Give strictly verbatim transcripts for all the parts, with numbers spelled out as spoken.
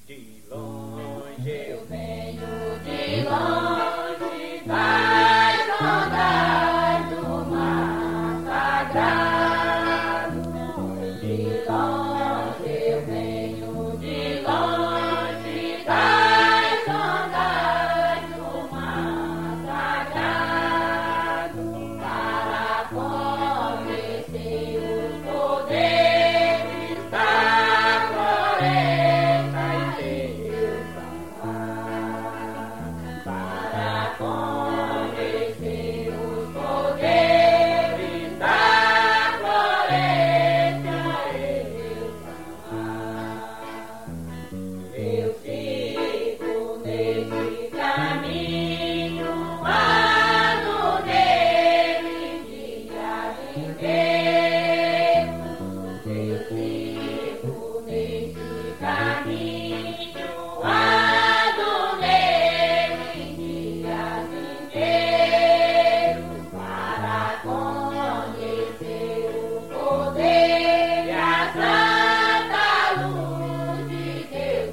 de longe, eu venho de longe das ondas do mar sagrado. De longe eu venho, de longe das ondas do mar sagrado, para conhecer os poderes da floresta e seus canais, para conhecer os poderes da floresta e seus canais. Eu sigo nesse caminho, ando nele dia inteiro. Eu sigo nesse caminho, ando nele dia inteiro, para conhecer o poder e a santa luz de Deus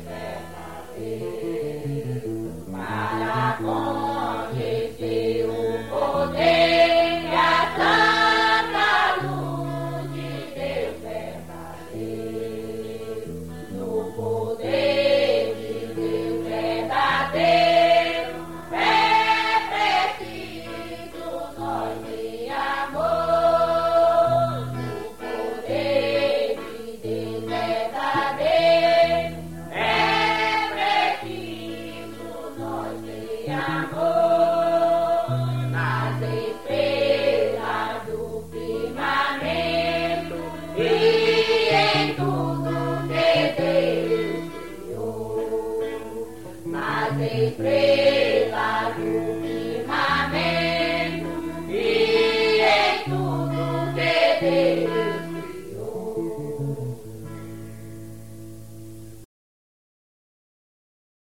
verdadeiro, para conhecer o poder e a santa luz de Deus verdadeiro, no poder de Deus verdadeiro é preciso nós de amor, no poder de Deus verdadeiro é preciso nós de amor, nas estrelas do firmamento e em tudo que Deus criou, nas estrelas do firmamento e em tudo que Deus